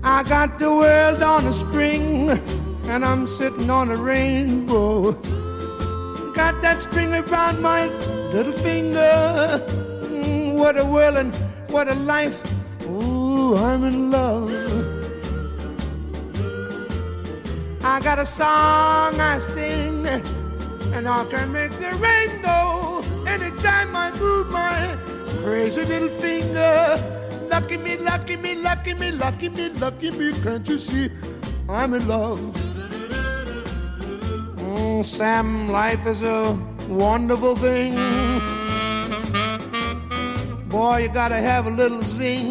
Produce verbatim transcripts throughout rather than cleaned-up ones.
I got the world on a string, and I'm sitting on a rainbow. Got that string around my little finger. Mm, what a world and what a life. Ooh, I'm in love. I got a song I sing, and I can make the rain go anytime I move my crazy little finger. Lucky me, lucky me, lucky me, lucky me, lucky me, can't you see I'm in love? Mm, Sam, life is a wonderful thing. Boy, you gotta have a little zing.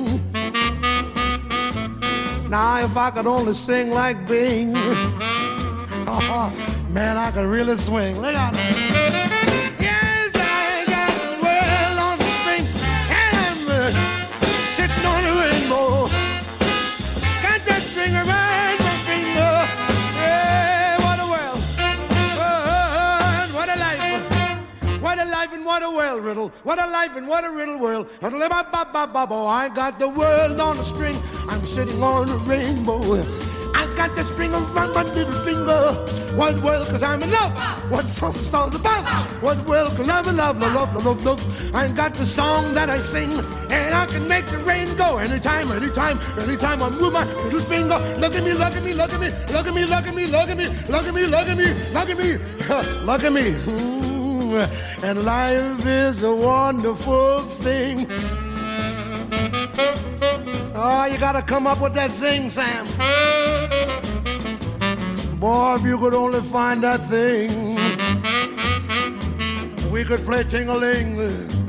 Now, if I could only sing like Bing, oh, man, I could really swing. Look out. Yes, I got the world on the string, and I'm uh, sitting on a rainbow. Got that string around my finger. Yeah, what a world. Oh, what a life. What a life and what a world riddle. What a life and what a riddle world. I got the world on a string. I'm sitting on a rainbow. I got the string around my little finger. What world, cause I'm in love. What song stars about? What world, cause I'm in love, love, love, love, love. I got the song that I sing, and I can make the rain go anytime, anytime, anytime I move my little finger. Look at me, look at me, look at me, look at me, look at me, look at me, look at me, look at me, look at me, look at me. Mm. And life is a wonderful thing. Oh, you gotta come up with that zing, Sam. Boy, if you could only find that thing, we could play ting-a-ling.